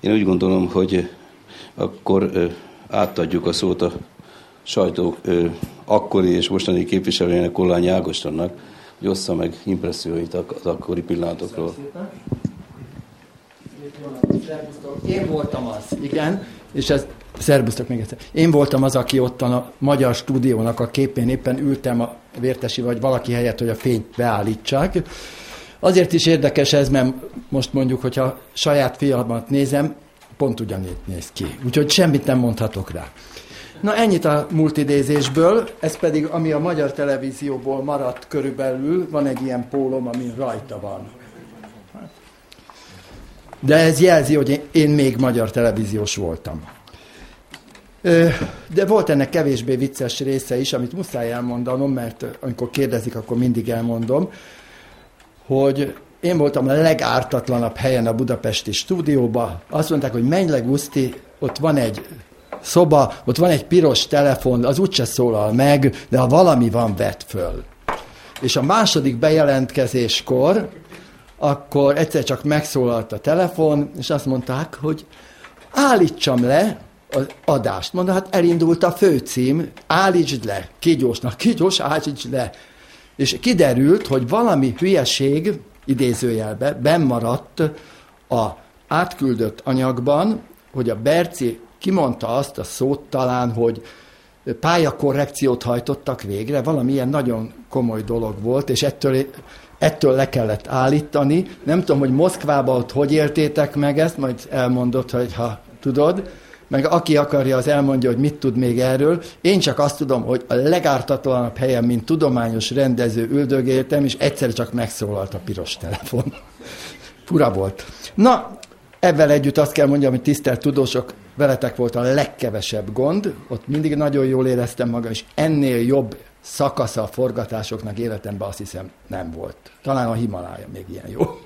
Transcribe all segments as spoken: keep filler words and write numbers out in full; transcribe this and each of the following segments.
Én úgy gondolom, hogy akkor átadjuk a szót a sajtó akkori és mostani képviselőjének, Kollányi Ágostonnak, hogy ossza meg impresszióit az akkori pillanatokról. Én voltam az, igen, és ez, szerbusztok még egyszer. Én voltam az, aki ottan a Magyar Stúdiónak a képén éppen ültem a Vértesi vagy valaki helyett, hogy a fényt beállítsák. Azért is érdekes ez, mert most mondjuk, hogyha saját fiamat nézem, pont ugyanígy néz ki. Úgyhogy semmit nem mondhatok rá. Na ennyit a multidézésből, ez pedig, ami a Magyar Televízióból maradt körülbelül, van egy ilyen pólom, ami rajta van. De ez jelzi, hogy én még magyar televíziós voltam. De volt ennek kevésbé vicces része is, amit muszáj elmondanom, mert amikor kérdezik, akkor mindig elmondom, hogy én voltam a legártatlanabb helyen a budapesti stúdióban. Azt mondták, hogy menj le, Guszti, ott van egy szoba, ott van egy piros telefon, az úgyse szólal meg, de ha valami van, vedd föl. És a második bejelentkezéskor akkor egyszer csak megszólalt a telefon, és azt mondták, hogy állítsam le az adást. Mondta, hát elindult a főcím, állítsd le, kígyósnak, kígyós, állítsd le. És kiderült, hogy valami hülyeség, idézőjelbe, bennmaradt a átküldött anyagban, hogy a Berci kimondta azt a szót talán, hogy pályakorrekciót hajtottak végre, valamilyen nagyon komoly dolog volt, és ettől, ettől le kellett állítani. Nem tudom, hogy Moszkvában ott hogy éltétek meg ezt, majd elmondod, hogy ha tudod, meg aki akarja, az elmondja, hogy mit tud még erről. Én csak azt tudom, hogy a legártatlanabb helyen, mint tudományos rendező üldögéltem, és egyszer csak megszólalt a piros telefon. Fura volt. Na, ebben együtt azt kell mondjam, hogy tisztelt tudósok, veletek volt a legkevesebb gond, ott mindig nagyon jól éreztem magam, és ennél jobb szakasza a forgatásoknak életemben azt hiszem nem volt. Talán a Himalája még ilyen jó.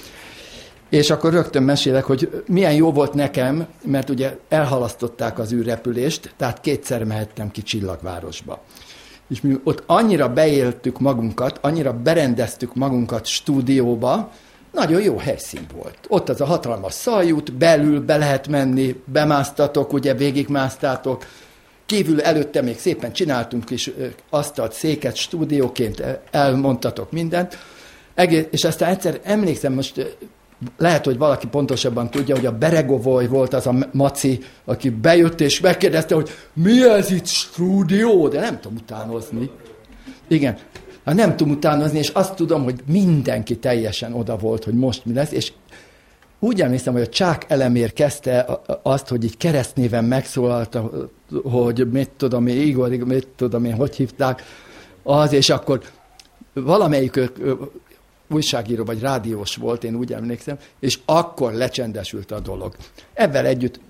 És akkor rögtön mesélek, hogy milyen jó volt nekem, mert ugye elhalasztották az űrrepülést, tehát kétszer mehettem ki Csillagvárosba. És mi ott annyira beéltük magunkat, annyira berendeztük magunkat stúdióba, nagyon jó helyszín volt. Ott az a hatalmas szallyút, belül be lehet menni, bemásztatok, ugye végigmásztátok, kívül előtte még szépen csináltunk is asztalt, széket, stúdióként elmondtatok mindent, és aztán egyszer emlékszem, most lehet, hogy valaki pontosabban tudja, hogy a Beregovoly volt az a maci, aki bejött és megkérdezte, hogy mi ez itt stúdió, de nem tudom utánozni. Igen, hát nem tudom utánozni, és azt tudom, hogy mindenki teljesen oda volt, hogy most mi lesz, és úgy emlékszem, hogy a Csák Elemér kezdte azt, hogy így keresztnéven megszólalt, hogy mit tudom én, Igor, mit tudom én, hogy hívták, az, és akkor valamelyik újságíró vagy rádiós volt, én úgy emlékszem, és akkor lecsendesült a dolog. Ezzel együtt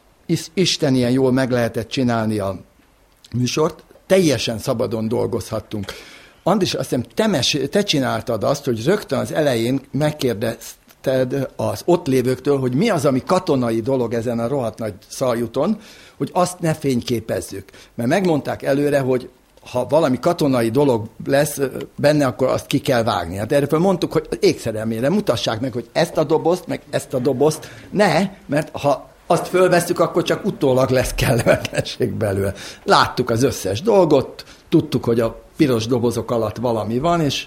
Isten ilyen jól meg lehetett csinálni a műsort, teljesen szabadon dolgozhattunk. Andris, azt hiszem, te, mes, te csináltad azt, hogy rögtön az elején megkérdezted az ott lévőktől, hogy mi az, ami katonai dolog ezen a rohadt nagy szaljuton, hogy azt ne fényképezzük. Mert megmondták előre, hogy ha valami katonai dolog lesz benne, akkor azt ki kell vágni. Hát erről mondtuk, hogy ékszerelmére mutassák meg, hogy ezt a dobozt, meg ezt a dobozt ne, mert ha azt fölvesszük, akkor csak utólag lesz kellemetlenség belőle. Láttuk az összes dolgot, tudtuk, hogy a piros dobozok alatt valami van, és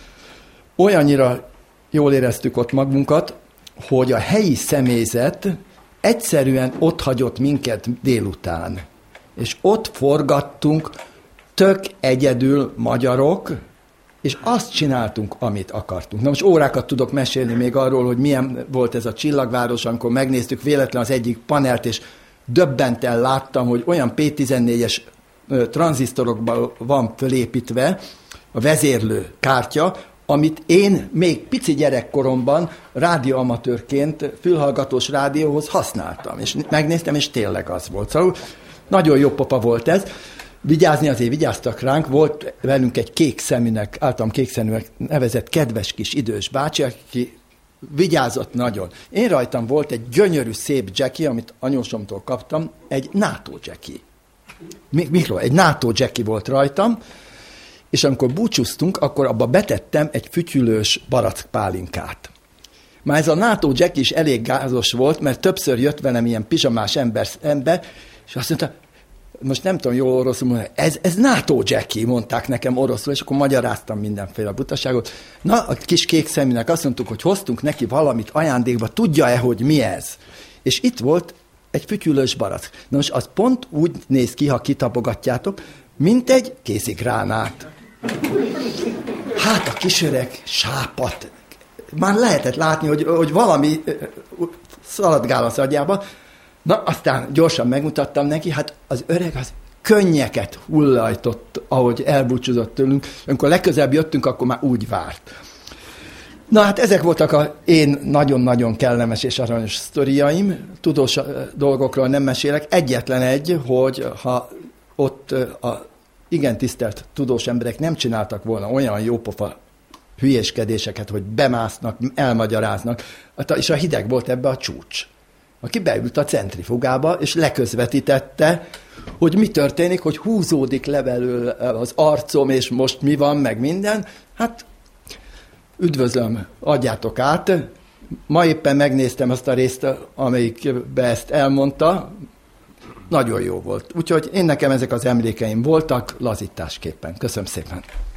olyannyira jól éreztük ott magunkat, hogy a helyi személyzet egyszerűen ott hagyott minket délután. És ott forgattunk tök egyedül magyarok, és azt csináltunk, amit akartunk. Na most órákat tudok mesélni még arról, hogy milyen volt ez a Csillagváros, amikor megnéztük véletlen az egyik panelt, és döbbenten láttam, hogy olyan pé tizennégyes tranzisztorokban van fölépítve a vezérlő kártya, amit én még pici gyerekkoromban rádióamatőrként fülhallgatós rádióhoz használtam. És megnéztem, és tényleg az volt. Szóval nagyon jó popa volt ez. Vigyázni azért vigyáztak ránk, volt velünk egy kék szeműnek, általam kék szeműnek nevezett kedves kis idős bácsi, aki vigyázott nagyon. Én rajtam volt egy gyönyörű szép Jackie, amit anyósomtól kaptam, egy NATO Jackie. Mikor? Egy NATO Jackie volt rajtam, és amikor búcsúztunk, akkor abba betettem egy fütyülős barackpálinkát. Már ez a NATO Jack is elég gázos volt, mert többször jött velem ilyen pizsamás ember, ember és azt mondta, most nem tudom jól oroszul mondani, ez, ez NATO Jackie, mondták nekem oroszul, és akkor magyaráztam mindenféle butaságot. Na, a kis kék szeműnek azt mondtuk, hogy hoztunk neki valamit ajándékba, tudja-e, hogy mi ez? És itt volt egy fütyülős barack. Na most az pont úgy néz ki, ha kitapogatjátok, mint egy kézigránát. Hát a kisöreg sápat. Már lehetett látni, hogy, hogy valami szaladgál a agyába. Na, aztán gyorsan megmutattam neki, hát az öreg az könnyeket hullajtott, ahogy elbúcsúzott tőlünk. Amikor legközelebb jöttünk, akkor már úgy várt. Na hát ezek voltak az én nagyon-nagyon kellemes és aranyos sztoriaim. Tudós dolgokról nem mesélek. Egyetlen egy, hogy ha ott a igen tisztelt tudós emberek nem csináltak volna olyan jópofa hülyéskedéseket, hogy bemásznak, elmagyaráznak, és a hideg volt ebbe a csúcs, aki beült a centrifugába, és leközvetítette, hogy mi történik, hogy húzódik le belőle az arcom, és most mi van, meg minden. Hát üdvözlöm, adjátok át. Ma éppen megnéztem azt a részt, amelyikbe ezt elmondta. Nagyon jó volt. Úgyhogy én nekem ezek az emlékeim voltak lazításképpen. Köszönöm szépen.